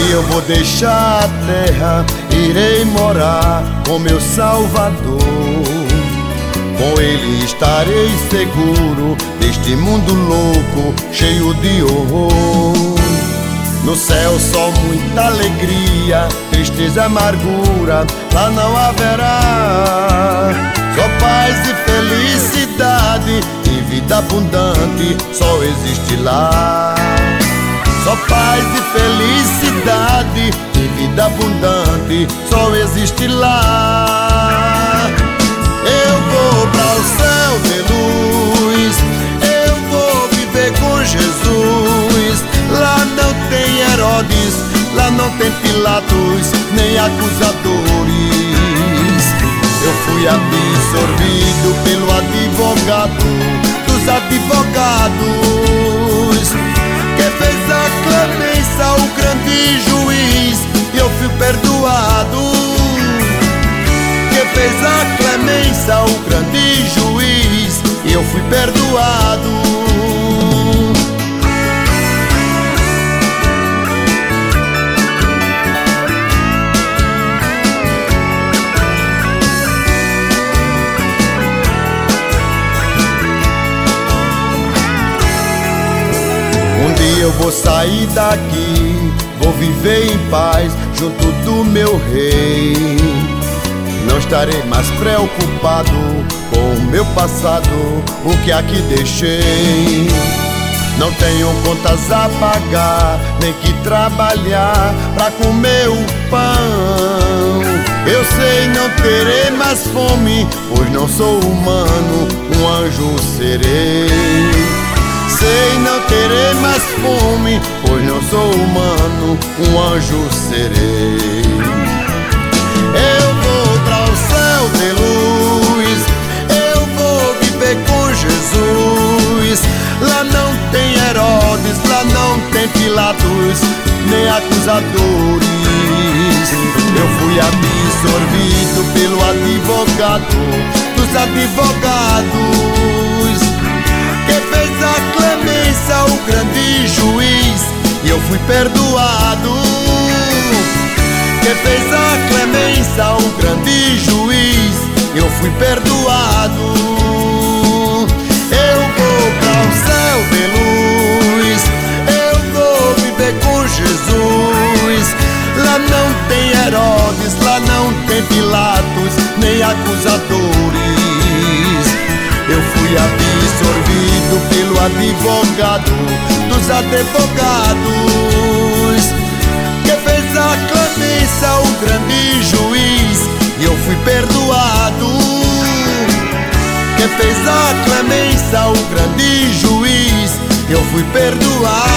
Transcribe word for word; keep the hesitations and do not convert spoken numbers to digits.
dia eu vou deixar a terra, irei morar com meu Salvador. Com ele estarei seguro deste mundo louco, cheio de horror. No céu só muita alegria, tristeza e amargura lá não haverá. Só paz e felicidade e vida abundante só existe lá. Só paz e felicidade e vida abundante só existe lá. Eu vou para o céu de luz, eu vou viver com Jesus. Lá não tem Herodes, lá não tem Pilatos, nem acusadores. Eu fui absorvido pelo advogado dos advogados, que fez a clemência o grande juiz, e eu fui perdoado. Que fez a clemência o grande juiz, e eu fui perdoado. Um dia eu vou sair daqui, vou viver em paz junto do meu rei. Não estarei mais preocupado com o meu passado, o que aqui deixei. Não tenho contas a pagar, nem que trabalhar pra comer o pão. Eu sei não terei mais fome, pois não sou humano, um anjo serei. Sei não terei mais fome, pois não sou humano, um anjo serei. Eu vou para o céu de luz, eu vou viver com Jesus. Lá não tem Herodes, lá não tem Pilatos, nem acusadores. Eu fui absorvido pelo advogado dos advogados, que fez a clemência o grande juiz, e eu fui perdoado. Que fez a clemência o grande juiz, eu fui perdoado. Eu vou para o céu de luz, eu vou viver com Jesus. Lá não tem Herodes, lá não tem Pilatos, nem acusadores. Eu fui absorvido pelo advogado dos advogados, que fez a clemência o grande juiz, e eu fui perdoado. Que fez a clemência o grande juiz, eu fui perdoado.